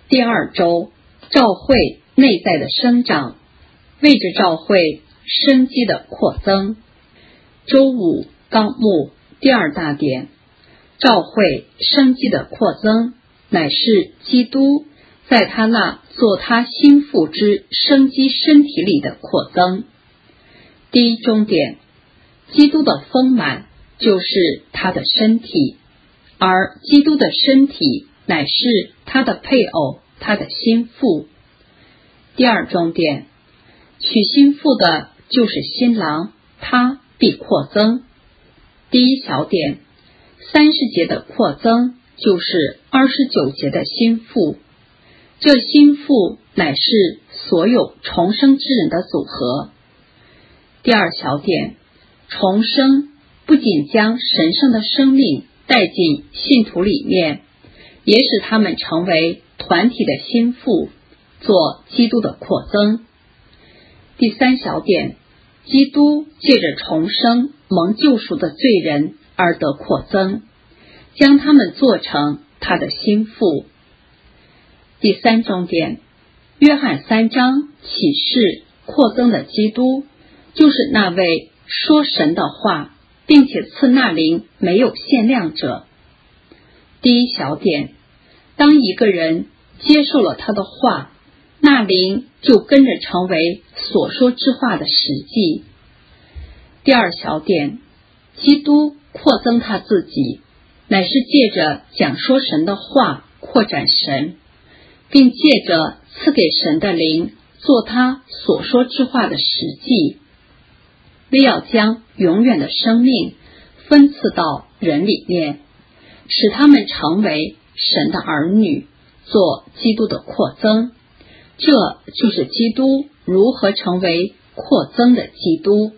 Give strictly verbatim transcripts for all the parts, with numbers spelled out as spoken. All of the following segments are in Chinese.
第二周，教会内在的生长，为着教会生机的扩增。周五纲目第二大点，教会生机的扩增，乃是基督在他那做他心腹之生机身体里的扩增。第一中点，基督的丰满就是他的身体，而基督的身体乃是他的配偶，他的心腹。第二重点，娶心腹的就是新郎，他必扩增。第一小点，三十节的扩增就是二十九节的心腹，这心腹乃是所有重生之人的组合。第二小点，重生不仅将神圣的生命带进信徒里面，也使他们成为团体的心腹，做基督的扩增。第三小点，基督借着重生蒙救赎的罪人而得扩增，将他们做成他的心腹。第三重点，约翰三章启示扩增的基督，就是那位说神的话并且赐那灵没有限量者。第一小点，当一个人接受了他的话，那灵就跟着成为所说之话的实际。第二小点，基督扩增他自己，乃是借着讲说神的话扩展神，并借着赐给神的灵做他所说之话的实际，为要将永远的生命分赐到人里面，使他们成为神的儿女，做基督的扩增。这就是基督如何成为扩增的基督。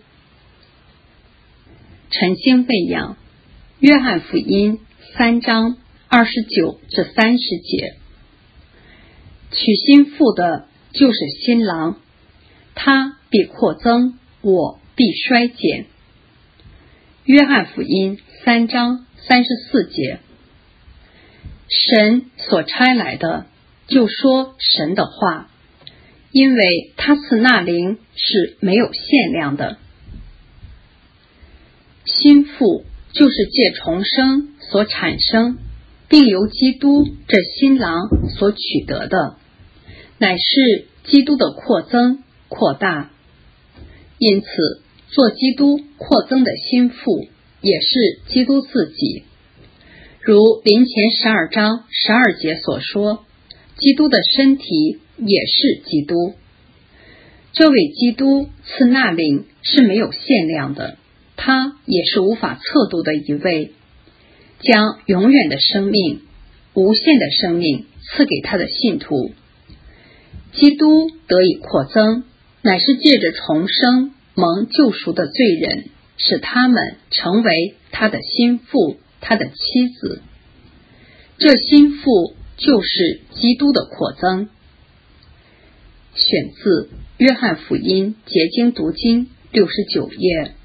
晨星喂养，约翰福音三章二十九至三十节，娶心腹的就是新郎，他必扩增，我必衰减。约翰福音三章三十四节，神所差来的就说神的话，因为他赐那灵是没有限量的。心腹就是借重生所产生，并由基督这新郎所取得的，乃是基督的扩增扩大。因此做基督扩增的心腹也是基督自己，如林前十二章十二节所说，基督的身体也是基督。这位基督赐那灵是没有限量的，他也是无法测度的一位，将永远的生命、无限的生命赐给他的信徒。基督得以扩增，乃是借着重生蒙救赎的罪人，使他们成为他的心腹，他的妻子。这心腹就是基督的扩增。选自约翰福音结晶读经六十九页。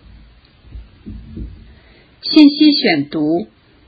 信息选读，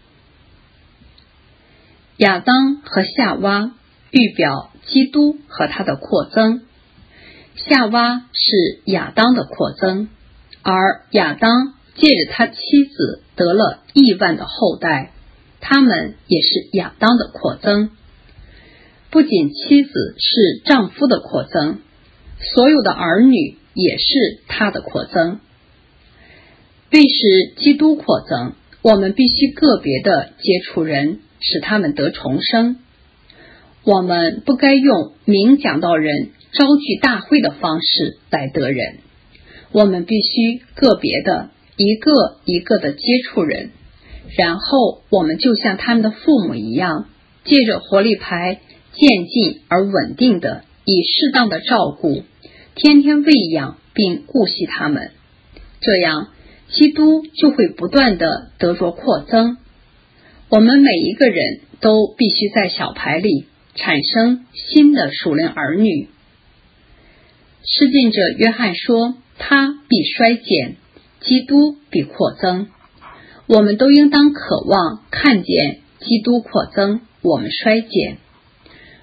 亚当和夏娃预表基督和他的扩增，夏娃是亚当的扩增，而亚当借着他妻子得了亿万的后代，他们也是亚当的扩增。不仅妻子是丈夫的扩增，所有的儿女也是他的扩增。为使基督扩增，我们必须个别的接触人，使他们得重生。我们不该用明讲道人招聚大会的方式来得人，我们必须个别的一个一个的接触人，然后我们就像他们的父母一样，借着活力牌渐进而稳定的以适当的照顾，天天喂养并顾惜他们，这样基督就会不断的得着扩增。我们每一个人都必须在小牌里产生新的属灵儿女。施浸者约翰说，他必衰减，基督必扩增。我们都应当渴望看见基督扩增，我们衰减。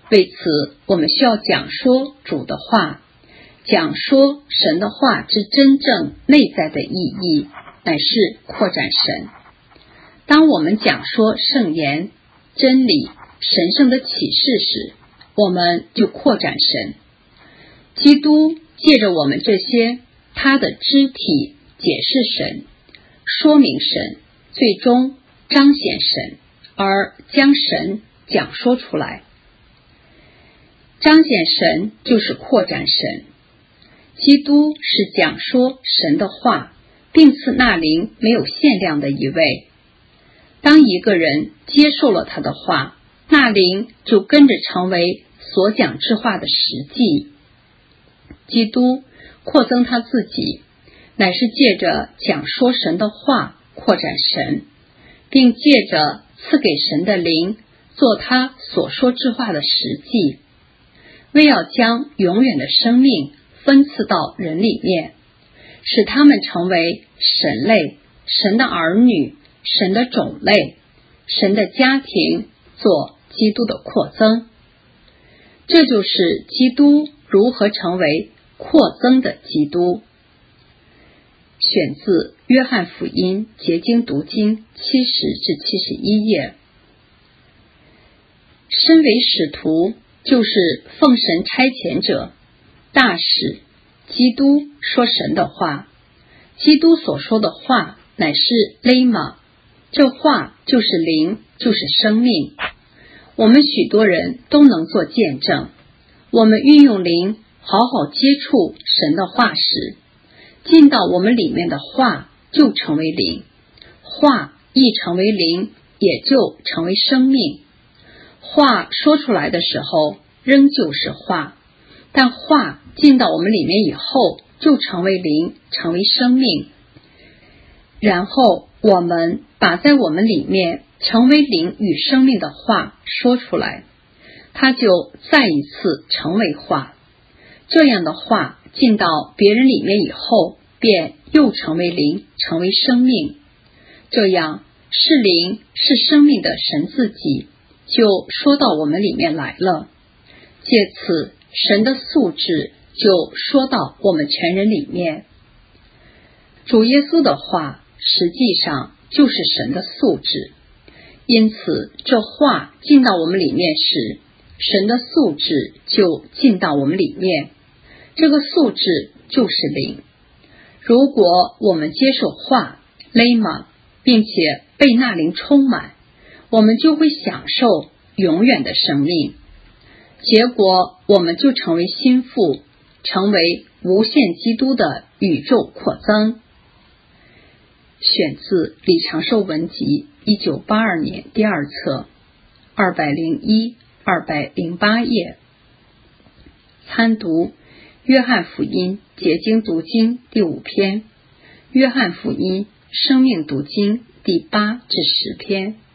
为此，我们需要讲说主的话，讲说神的话之真正内在的意义，乃是扩展神。当我们讲说圣言、真理、神圣的启示时，我们就扩展神。基督借着我们这些他的肢体解释神，说明神，最终彰显神，而将神讲说出来。彰显神就是扩展神。基督是讲说神的话，并赐那灵没有限量的一位。当一个人接受了他的话，那灵就跟着成为所讲之话的实际。基督扩增他自己，乃是借着讲说神的话扩展神，并借着赐给神的灵做他所说之话的实际，为要将永远的生命分赐到人里面，使他们成为神类、神的儿女、神的种类、神的家庭，做基督的扩增。这就是基督如何成为扩增的基督。选自约翰福音结经读经七十至七十一页。身为使徒，就是奉神差遣者、大使。基督说神的话，基督所说的话乃是雷玛，这话就是灵，就是生命。我们许多人都能做见证，我们运用灵好好接触神的话时，进到我们里面的话就成为灵，话一成为灵，也就成为生命。话说出来的时候仍旧是话，但话进到我们里面以后就成为灵，成为生命。然后我们把在我们里面成为灵与生命的话说出来，它就再一次成为话。这样的话进到别人里面以后，便又成为灵，成为生命。这样是灵是生命的神自己就说到我们里面来了，借此神的素质就说到我们全人里面。主耶稣的话实际上就是神的素质，因此这话进到我们里面时，神的素质就进到我们里面，这个素质就是灵。如果我们接受话雷玛，并且被那灵充满，我们就会享受永远的生命，结果我们就成为心腹，成为无限基督的宇宙扩增。选自李长寿文集一九八二年第二册二百零一、二百零八页。参读约翰福音结经读经第五篇，约翰福音生命读经第八至十篇。